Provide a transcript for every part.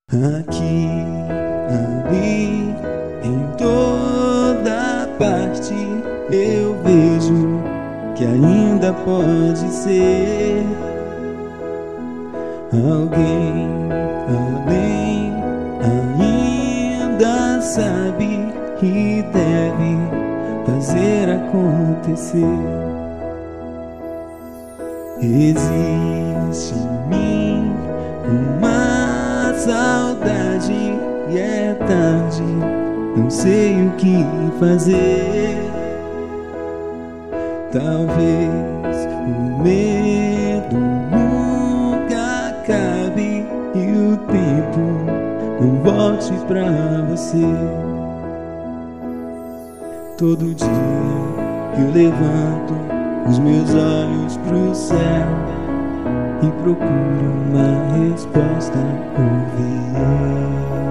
Aqui, ali, em toda parte eu vejo que ainda pode ser alguém além, ainda sabe que deve fazer acontecer. Existe em mim uma saudade e é tarde, não sei o que fazer. Talvez o medo nunca acabe e o tempo não volte pra você. Todo dia eu levanto os meus olhos pro céu e procuro uma resposta ouvir.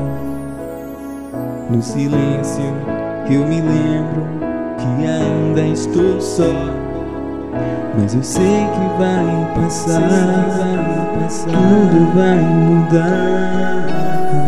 No silêncio eu me lembro que ainda estou só, mas eu sei que vai passar, tudo vai mudar.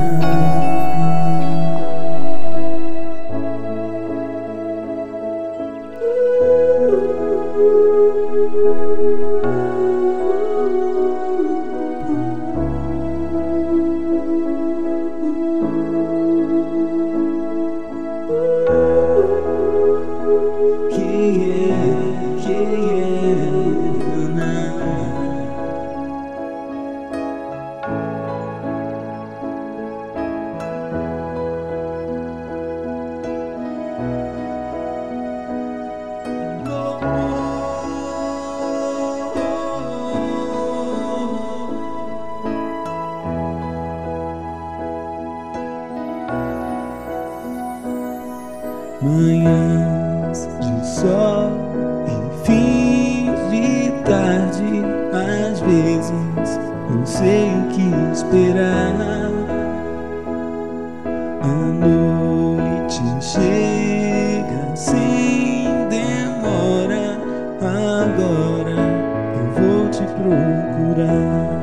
Manhãs de sol e fins de tarde, às vezes não sei o que esperar. A noite chega sem demora, agora eu vou te procurar.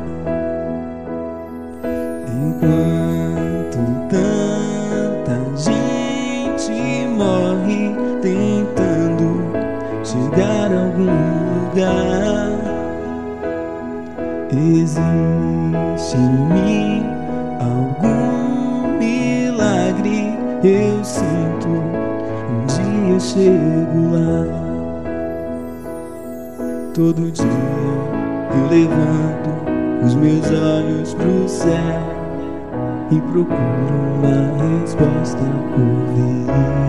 Enquanto tanta gente morre tentando chegar a algum lugar, existe em mim algum milagre. Eu sinto, um dia eu chego lá. Todo dia eu levanto os meus olhos pro céu e procuro uma resposta ouvir.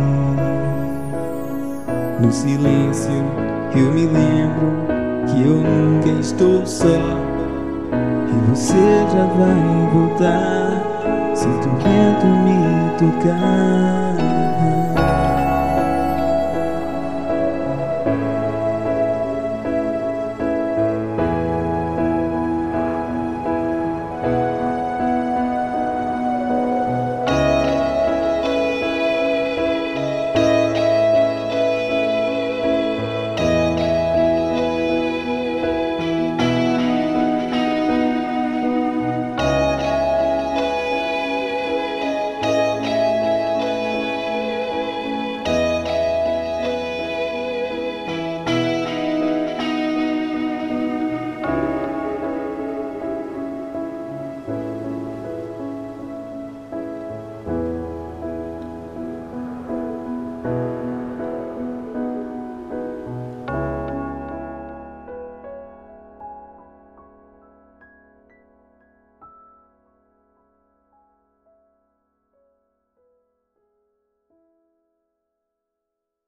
No silêncio eu me lembro que eu nunca estou só, e você já vai voltar. Sinto o vento me tocar.